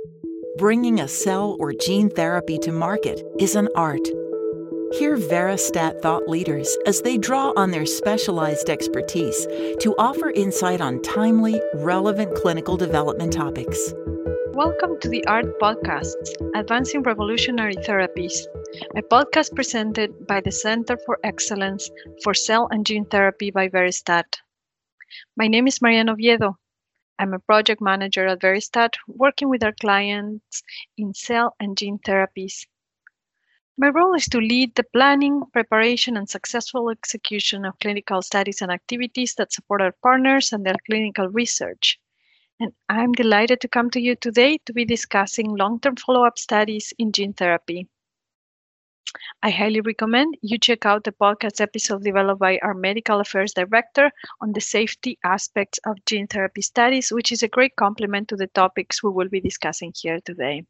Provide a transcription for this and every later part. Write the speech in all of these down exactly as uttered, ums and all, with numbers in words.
Bringing a cell or gene therapy to market is an art. Hear Veristat thought leaders as they draw on their specialized expertise to offer insight on timely, relevant clinical development topics. Welcome to the A R T Podcasts, Advancing Revolutionary Therapies, a podcast presented by the Center for Excellence for Cell and Gene Therapy by Veristat. My name is Mariana Oviedo. I'm a project manager at Veristat, working with our clients in cell and gene therapies. My role is to lead the planning, preparation, and successful execution of clinical studies and activities that support our partners and their clinical research. And I'm delighted to come to you today to be discussing long-term follow-up studies in gene therapy. I highly recommend you check out the podcast episode developed by our Medical Affairs Director on the safety aspects of gene therapy studies, which is a great complement to the topics we will be discussing here today.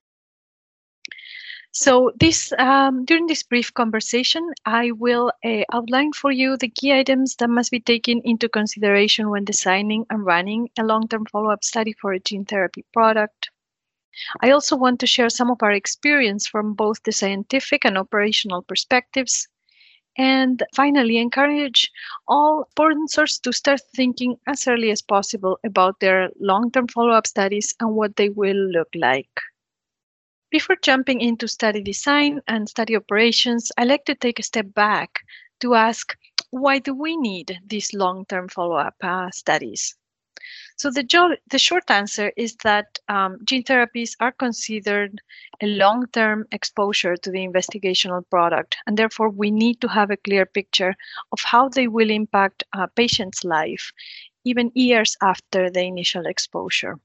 So this um, during this brief conversation, I will uh, outline for you the key items that must be taken into consideration when designing and running a long-term follow-up study for a gene therapy product. I also want to share some of our experience from both the scientific and operational perspectives. And finally, encourage all sponsors to start thinking as early as possible about their long-term follow-up studies and what they will look like. Before jumping into study design and study operations, I like to take a step back to ask, why do we need these long-term follow-up uh, studies? So the, jo- the short answer is that um, gene therapies are considered a long-term exposure to the investigational product, and therefore we need to have a clear picture of how they will impact a patient's life, even years after the initial exposure.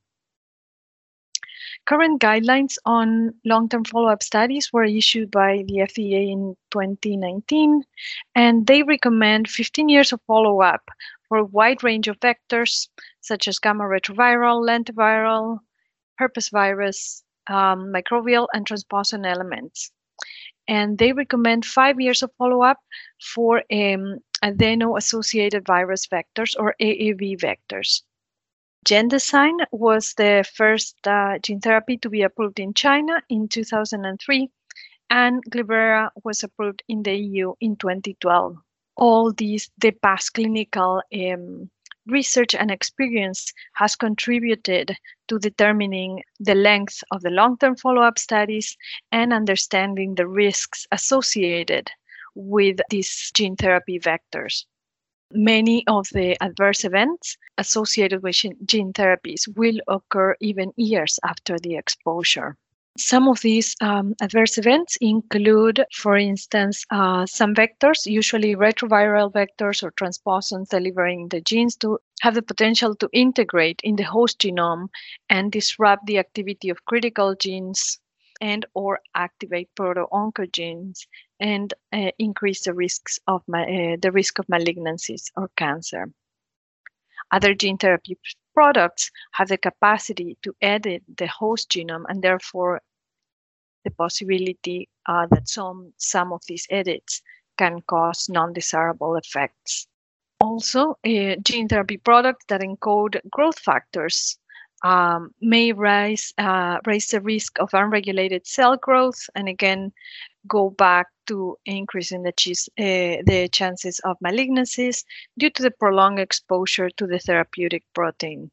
Current guidelines on long-term follow-up studies were issued by the F D A in twenty nineteen, and they recommend fifteen years of follow-up for a wide range of vectors, such as gamma retroviral, lentiviral, herpes virus, um, microbial, and transposon elements. And they recommend five years of follow-up for um, adeno-associated virus vectors, or A A V vectors. Gendesign was the first uh, gene therapy to be approved in China in two thousand three, and Glibera was approved in the E U in twenty twelve. All these, the past clinical um, research and experience has contributed to determining the length of the long-term follow-up studies and understanding the risks associated with these gene therapy vectors. Many of the adverse events associated with gene therapies will occur even years after the exposure. Some of these um, adverse events include, for instance, uh, some vectors, usually retroviral vectors or transposons delivering the genes, to have the potential to integrate in the host genome and disrupt the activity of critical genes and or activate proto-oncogenes and uh, increase the risks of ma- uh, the risk of malignancies or cancer. Other gene therapy products have the capacity to edit the host genome, and therefore the possibility uh, that some, some of these edits can cause non-desirable effects. Also, uh, gene therapy products that encode growth factors um, may raise, uh, raise the risk of unregulated cell growth, and again, go back to increasing the, ch- uh, the chances of malignancies due to the prolonged exposure to the therapeutic protein.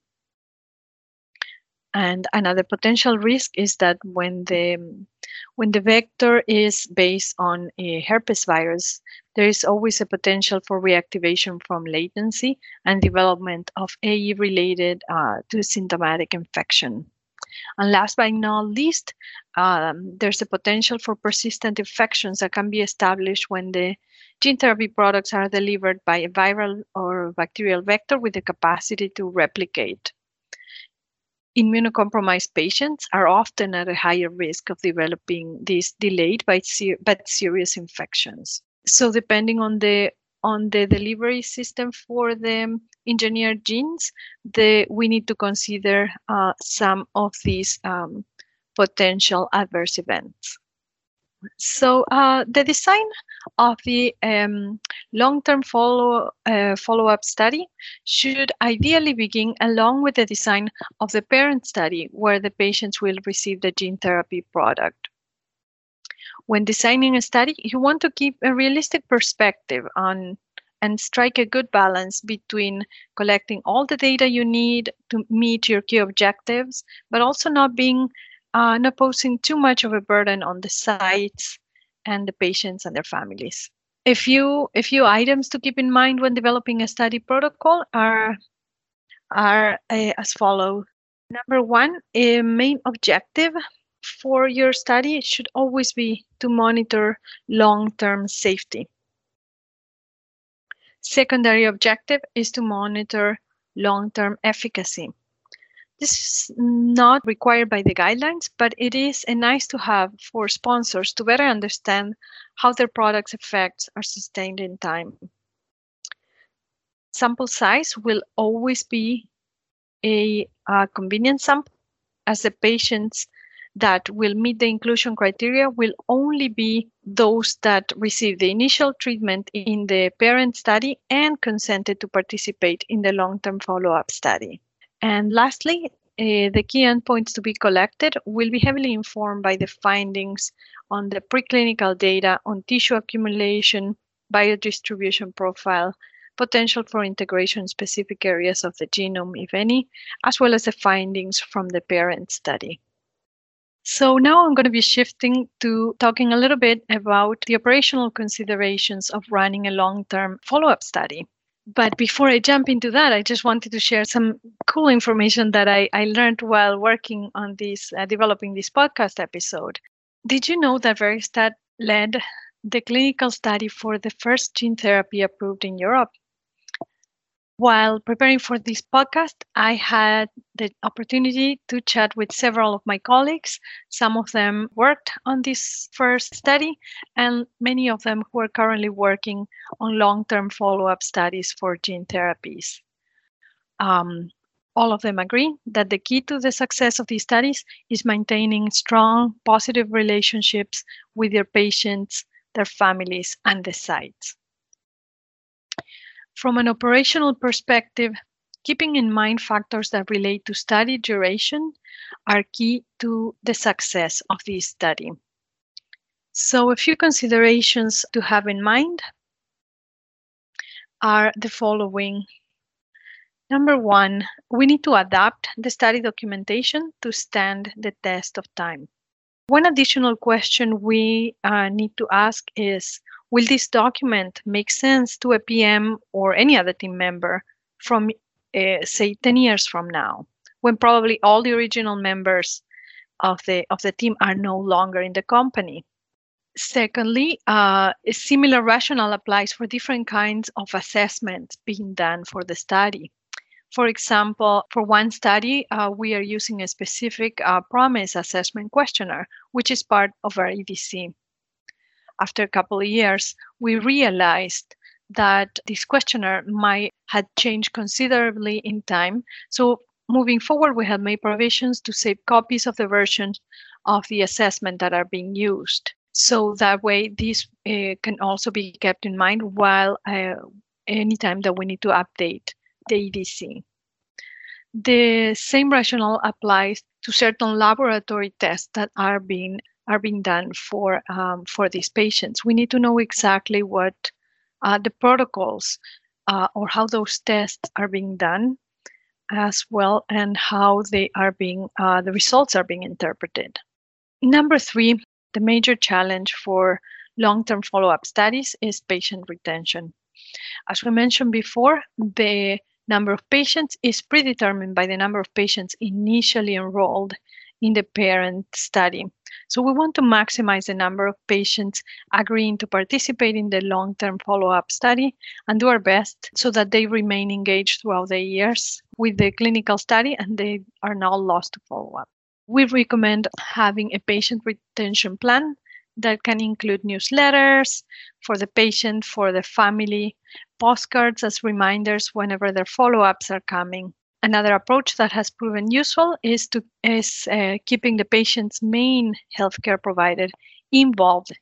And another potential risk is that when the when the vector is based on a herpes virus, there is always a potential for reactivation from latency and development of A E related uh, to symptomatic infection. And last but not least, um, there's a potential for persistent infections that can be established when the gene therapy products are delivered by a viral or bacterial vector with the capacity to replicate. Immunocompromised patients are often at a higher risk of developing these delayed but, ser- but serious infections. So depending on the on the delivery system for the engineered genes, the, we need to consider uh, some of these um, potential adverse events. So uh, the design of the um, long-term follow uh, follow-up study should ideally begin along with the design of the parent study, where the patients will receive the gene therapy product. When designing a study, you want to keep a realistic perspective on and strike a good balance between collecting all the data you need to meet your key objectives, but also not being uh, not posing too much of a burden on the sites and the patients and their families. A few, a few items to keep in mind when developing a study protocol are, are uh, as follows. Number one, a main objective for your study should always be to monitor long-term safety. Secondary objective is to monitor long-term efficacy. This is not required by the guidelines, but it is a nice to have for sponsors to better understand how their product's effects are sustained in time. Sample size will always be a, a convenient sample, as the patients that will meet the inclusion criteria will only be those that receive the initial treatment in the parent study and consented to participate in the long-term follow-up study. And lastly, uh, the key endpoints to be collected will be heavily informed by the findings on the preclinical data on tissue accumulation, biodistribution profile, potential for integration in specific areas of the genome, if any, as well as the findings from the parent study. So now I'm going to be shifting to talking a little bit about the operational considerations of running a long-term follow-up study. But before I jump into that, I just wanted to share some cool information that I, I learned while working on this, uh, developing this podcast episode. Did you know that Veristat led the clinical study for the first gene therapy approved in Europe? While preparing for this podcast, I had the opportunity to chat with several of my colleagues. Some of them worked on this first study, and many of them who are currently working on long-term follow-up studies for gene therapies. Um, all of them agree that the key to the success of these studies is maintaining strong, positive relationships with their patients, their families, and the sites. From an operational perspective, keeping in mind factors that relate to study duration are key to the success of this study. So a few considerations to have in mind are the following. Number one, we need to adapt the study documentation to stand the test of time. One additional question we uh, need to ask is, will this document make sense to a P M or any other team member from, uh, say, ten years from now, when probably all the original members of the, of the team are no longer in the company? Secondly, uh, a similar rationale applies for different kinds of assessments being done for the study. For example, for one study, uh, we are using a specific uh, PROMIS assessment questionnaire, which is part of our E D C. After a couple of years, we realized that this questionnaire might have changed considerably in time. So moving forward, we have made provisions to save copies of the versions of the assessment that are being used. So that way, this uh, can also be kept in mind while uh, anytime that we need to update the E D C. The same rationale applies to certain laboratory tests that are being are being done for um, for these patients. We need to know exactly what uh, the protocols uh, or how those tests are being done, as well, and how they are being uh, the results are being interpreted. Number three, the major challenge for long-term follow-up studies is patient retention. As we mentioned before, the number of patients is predetermined by the number of patients initially enrolled in the parent study. So we want to maximize the number of patients agreeing to participate in the long-term follow-up study and do our best so that they remain engaged throughout the years with the clinical study and they are not lost to follow-up. We recommend having a patient retention plan that can include newsletters for the patient, for the family, postcards as reminders whenever their follow-ups are coming. Another approach that has proven useful is to is uh, keeping the patient's main healthcare provider involved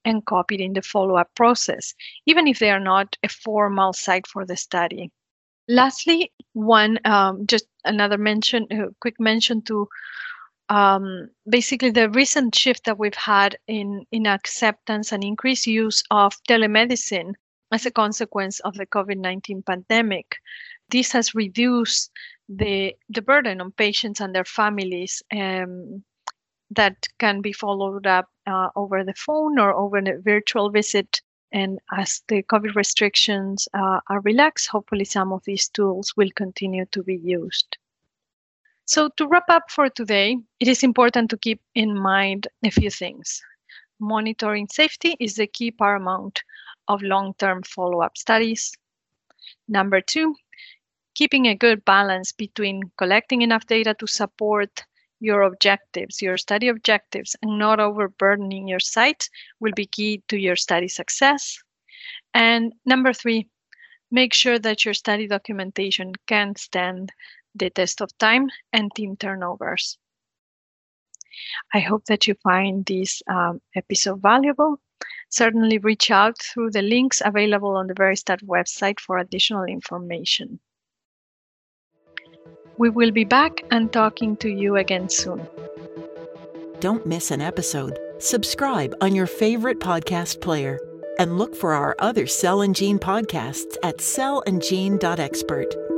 and copied in the follow-up process, even if they are not a formal site for the study. Lastly, one um, just another mention, a quick mention to um, basically the recent shift that we've had in, in acceptance and increased use of telemedicine as a consequence of the COVID nineteen pandemic. This has reduced the, the burden on patients and their families um, that can be followed up uh, over the phone or over a virtual visit. And as the COVID restrictions uh, are relaxed, hopefully some of these tools will continue to be used. So to wrap up for today, it is important to keep in mind a few things. Monitoring safety is the key paramount of long-term follow-up studies. Number two, keeping a good balance between collecting enough data to support your objectives, your study objectives, and not overburdening your site will be key to your study success. And number three, make sure that your study documentation can stand the test of time and team turnovers. I hope that you find this um, episode valuable. Certainly reach out through the links available on the Veristat website for additional information. We will be back and talking to you again soon. Don't miss an episode. Subscribe on your favorite podcast player and look for our other Cell and Gene podcasts at cell and gene dot expert.